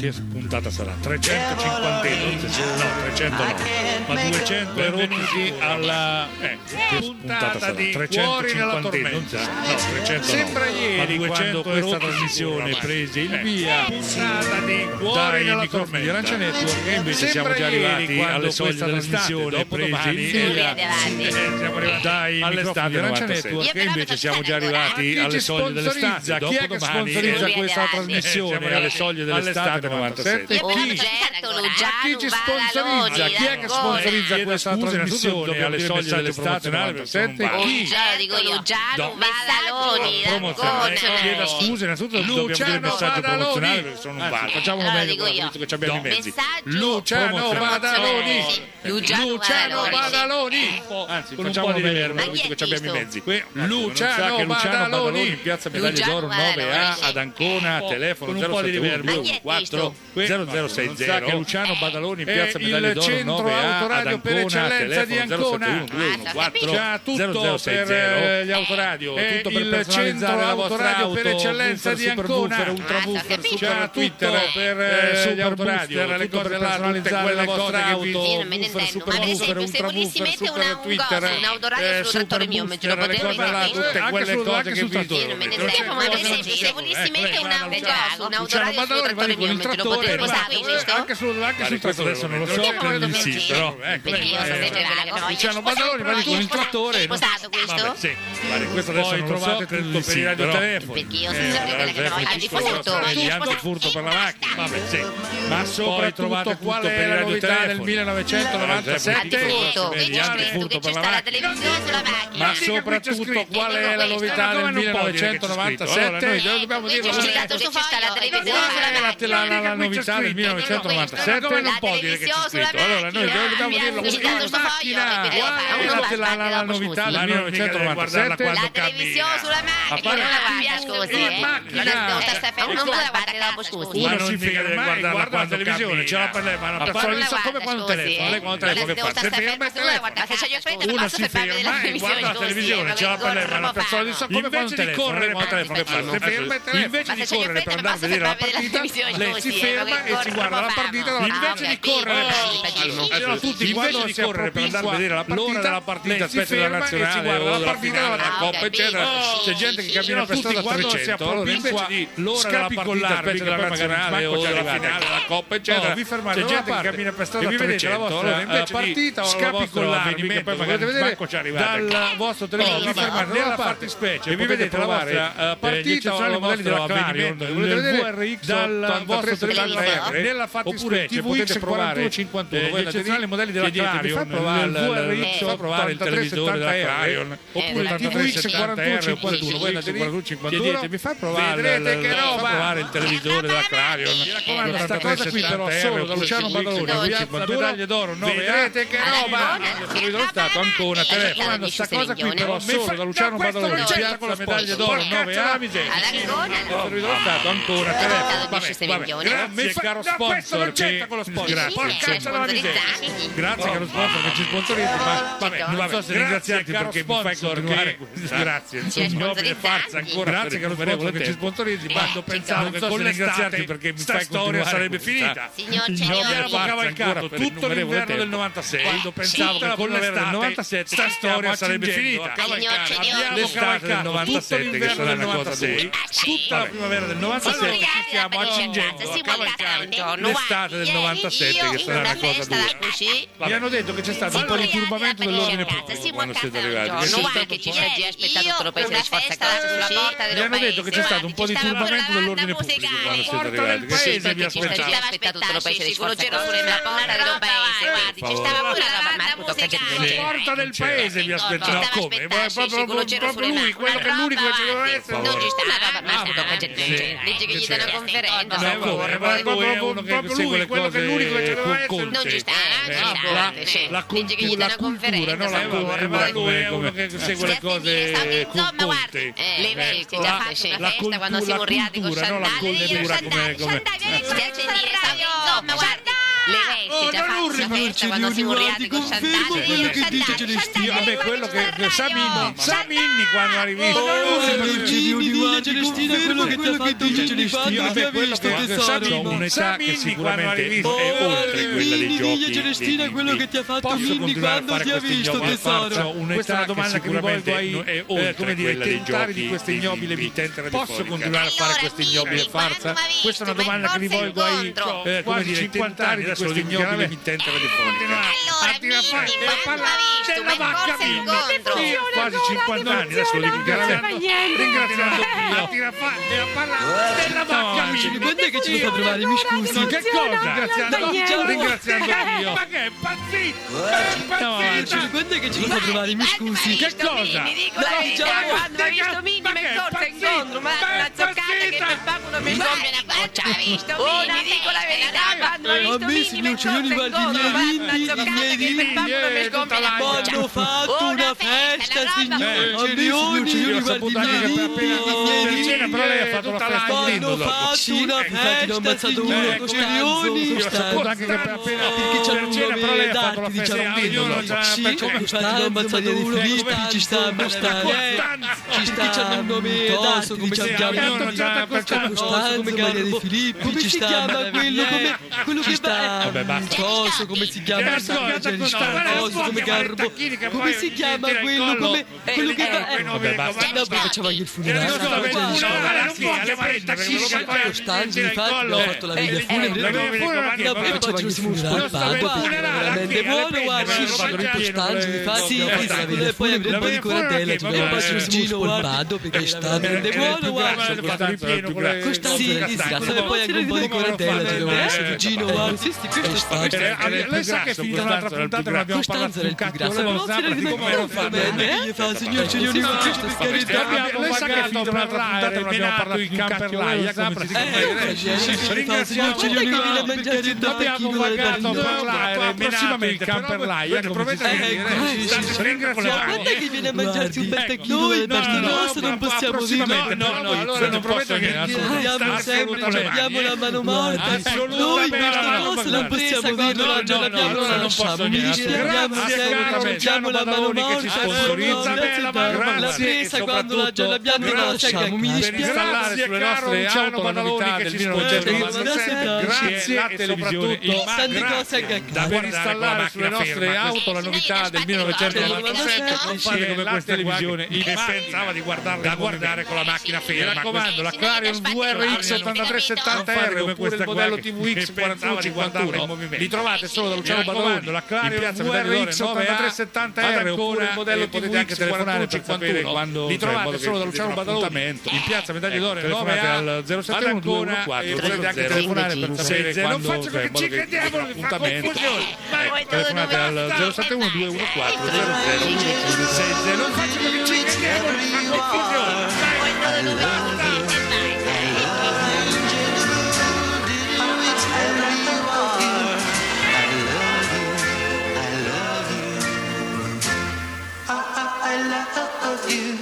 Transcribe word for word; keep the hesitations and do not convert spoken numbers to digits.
che puntata sarà? trecentocinquanta, no, trecento no, ma duecento benvenuti alla eh, che puntata sarà? trecentocinquanta, no, trecento Sembra no, ieri ma duecento questa trasmissione prese il via dai microfoni di Arancia Network e invece siamo già arrivati alle soglie della trasmissione prese il via dai microfoni di Arancia Network e invece siamo già arrivati alle soglie dell'estate. Chi è che sponsorizza questa trasmissione alle soglie dell'estate novantasette? Chi? Chi ci sponsorizza? Chi è che sponsorizza questa trasmissione alle soglie dell'estate novantasette? Chi? Dico Luciano Badaloni, Chieda scusa, innanzitutto dobbiamo dire il messaggio promozionale perché sono un bar. Facciamolo meglio, visto che abbiamo i mezzi. Luciano Badaloni, Luciano Badaloni. Anzi, facciamolo meglio, visto che abbiamo i mezzi. Luciano Badaloni in Piazza Medaglia d'Oro nove A ad Ancona, telefono zero sette uno quattro zero zero sei zero. Luciano Badaloni in Piazza Medaglia d'Oro nove A ad Ancona, telefono zero sette uno quattro zero zero sei zero. Gli autoradio, tutto per personalizzare la vostra auto per eccellenza di Ancona, ultra booster, super Twitter per gli autoradio, le cose per personalizzare la vostra auto, booster, super booster, ultra booster, super Twitter, un autoradio sul trattore mio, me lo potevo là, tutte quelle cose che vi io me ne frego, ma per esempio se volessi mettere un autoradio un autoradio sul trattore mio, me lo potevo usare, giusto? Anche sul anche sul trattore adesso non lo so, credo di sì, però perché io so leggere la cosa. Luciano Badaloni va con il trattore. È sposato questo? Sì. Questo adesso non lo so, credo per i radiotelefoni. Perché io so leggere la cosa. Hai sposato? Gli antifurto per la macchina. Vabbè, sì. Ma soprattutto qual è la novità del millenovecentonovantasette? Gli antifurto per la macchina. Ma soprattutto qual è la novità del millenovecentonovantasette? Noi dobbiamo dirlo. C'è stato su sta la televisione sulla macchina. La novità del millenovecentonovantasette non può dire che c'è scritto. Allora noi dobbiamo dirlo con la macchina. La novità del millenovecentonovantasette. La televisione sulla macchina. Non la guarda, scusi. In macchina. Non la guarda dopo, scusi. Uno si figa deve guardare la televisione, ce l'ha per lei, ma una persona di so come quando telefono, lei quando telefono che fa? Si ferma il telefono. Uno si ferma e guarda la televisione, ce l'ha per lei, ma una persona di so come quando telefono, lei quando telefono che fa? Si ferma il telefono. Invece di correre per andare a vedere la partita, lei si ferma e si guarda la partita. Invece di correre, invece di correre per andare a vedere la partita, della partita, specie della nazionale o della finale della Coppa, eccetera, c'è gente che cammina per strada a trecento, allora invece di l'ora della partita, specie della nazionale o della finale della Coppa, eccetera, c'è gente che cammina per strada a trecento, allora invece di scapicollarvi, che poi magari manco ci arrivate dal vostro telefono, vi fermate nella fattispecie e vi vedete la vostra partita o i modelli della Clarion, volete vedere dal vostro telefono nella fattispecie, potete provare cinquantuno, voi andate i modelli della Clarion, nel V R X o provare il televisore della Clarion, oppure il T V X quarantuno cinquantuno, voi andate quarantuno cinquantuno, vi fa provare vedrete che roba, provare il televisore della Clarion, mi raccomando, sta cosa qui però solo da Luciano Badaloni, la medaglia d'oro nove A, vedrete che roba, Servitore dello Stato, Ancona, telefono, sta cosa qui però solo da Luciano Badaloni, piazza la medaglia d'oro nove A, Servitore dello Stato, Ancona, telefono, grazie caro sponsor, che grazie, grazie caro sponsor che ci sponsorizza, ma vabbè, non so se ringraziarti perché mi fai continuare, grazie, insomma, farsa ancora, grazie caro sponsor che ci sponsorizzi, ma pensavo che con ringraziarti perché mi fai storia sarebbe finita. Abbiamo cavalcato tutto l'inverno del novantasei, quando pensavo che con l'estate del novantasette sta storia sarebbe finita. Abbiamo cavalcato tutto l'inverno del novantasei, tutta la primavera del novantasette, ci stiamo accingendo a cavalcare l'estate del novantasette, che sarà una cosa dura. Mi hanno detto che c'è stato un po' di turbamento dell'ordine pubblico quando siete arrivati. Che ci sta già aspettato tutto il paese di Sforza Classe sulla porta del mi hanno detto che c'è stato un po' di turbamento dell'ordine pubblico quando siete arrivati. Che paese vi aspettava? Ci stava aspettato tutto il paese di Sforza Classe sulla porta del paese, guardi, ci stava pure la banda musicale. La porta del paese vi aspettava, come? Ma è proprio lui, quello che è l'unico che ci doveva essere. Non ci sta la banda musicale. Dice che gli dà una conferenza. Ma come? Ma è proprio lui, quello che è l'unico che ci doveva essere. Non ci sta, la cultura, no? La cultura, lui è uno che segue le cose insomma guarda, lei vede che già faccio una festa quando siamo riati con cultura, no? La cultura come come insomma guarda le vesti già fatte la festa quando si muriati con Chantal. Quello che dice Celestino. Vabbè, quello che Saminni, Saminni quando ha rivisto. Celestina, quello che ti ha fatto Celestino. Vabbè, quello che Saminni, un'età che sicuramente è oltre quella dei giochi. Celestina, quello che ti ha fatto Minni quando ti ha visto tesoro. Questa è una domanda che rivolgo ai, come dire, tentari di questa ignobile vita. Posso continuare a fare questa ignobile farsa? Questa è una domanda che rivolgo ai eh, come dire, cinquant'anni di questa ignobile mittente radiofonica. Allora, Minni, quando ha visto, ma in corsa incontro. Quasi cinquanta anni, adesso lo dico chiaramente. Ringraziando Dio. Tira fa- e a parlare della vacca Minni. Quando è che ce lo fa provare? Mi scusi. Che cosa? Ringraziando, ringraziando Dio. Ma che è impazzito? È impazzito? Quando è che ce lo fa provare? Mi scusi. Che cosa? Mi dico la verità, quando ha visto Minni, ma in corsa incontro, ma una zoccata che per fare una mi compra una faccia. Ha visto Minni, mi dico la verità, quando ha visto Minni, ma in corsa incontro, ma una zoccata che per fare una mi compra una faccia. Hanno fatto una festa, signori. Signori, signori, guardi i miei, però lei ha fatto la festa un lindo dopo. Hanno fatto una festa, signori. Io saputo anche che appena perché c'è un cena, però lei ha fatto la festa un lindo dopo. Sì, Costanzo, Maria di Filippi, ci sta abbastanza. Ci sta un nome dato, come si chiama? Costanzo, Maria di Filippi, ci sta. Come si chiama quello? Quello che sta. Coso, come si chiama? Coso, come Garbo. Come si chiama quello? Come quello che va. Vabbè, basta. No, poi facciamo anche il funerale. Costanzo, infatti, abbiamo fatto la veglia funebre. No, poi facciamo anche il funerale al padre. Veramente buono, guarda. Costanzo, infatti, e poi avremo un po' di coratella. Ci abbiamo fatto il gino guardato perché sta veramente buono, guarda. Costanzo, e poi anche un po' di coratella. Ci abbiamo fatto il gino guarda. Lei sa che è finita un'altra puntata, non abbiamo parlato più un cazzo. Non come fa, signor Ciglioni, per carità. Lei sa che è finita un'altra puntata, non abbiamo parlato in camperlaia, come si dice. Ringraziamo abbiamo pagato a parlare prossimamente in camperlaia, come si dice. Ringraziamo. Quando è che viene a mangiarsi un bel tacchino del Pasto Nostro? Non possiamo dire. No, no, allora non prometto che abbiamo sempre, abbiamo la mano morta. Noi questa cosa non possiamo dire, non l'abbiamo, non facciamo. Mi dispiaciamo sempre, abbiamo la mano morta. La presa quando la già l'abbiamo non la lasciamo. Mi dispiace. Sulle nostre auto la novità del millenovecentonovantasette, grazie la televisione, per installare sulle nostre auto la novità del millenovecentonovantasette, non fate come questa televisione che pensava di guardarla da guardare con la macchina ferma. Mi raccomando, la Clarion due R X ottantatré settanta R come questo modello T V X quarantuno cinquantuno li trovate solo da Luciano Badaloni, la Clarion due R X ottantatré settanta R oppure il modello T V X quarantuno cinquantuno li trovate solo da Luciano Badaloni in piazza Medaglia d'Oro nove al zero sette uno due uno quattro, potete anche telefonare per sapere quando non faccio perché ci crediamo l'appuntamento. Telefonate al zero sette uno due uno quattro zero zero uno sei zero, non faccio perché ci crediamo, mi fa confusione. I love you.